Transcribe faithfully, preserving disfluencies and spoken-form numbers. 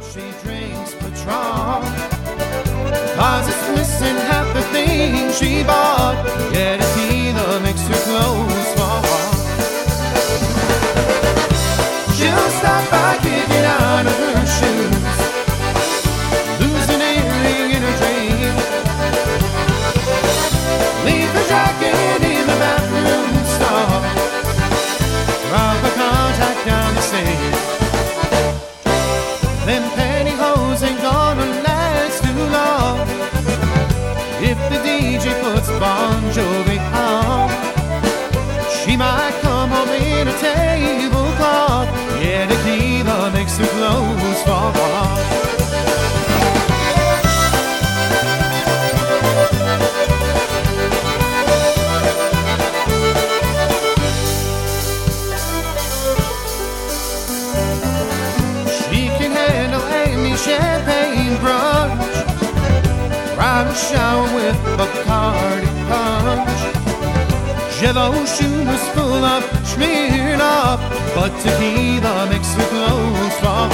She drinks Patron, cause it's missing half the things she bought. Yeah, the tequila makes her clothes fall off. She'll stop by kicking out of her shoes, lose an earring in her dream, leave her jacket in the bathroom stall, drop her contact down the sink. Them pantyhose ain't gonna last too long if the D J puts Bon Jovi on. She might come home in a tablecloth. Yeah, tequila makes her clothes fall off. She can handle any champagne brunch, ride a shower with Bacardi punch, Jello shooters full of Smirnoff, but tequila makes her clothes fall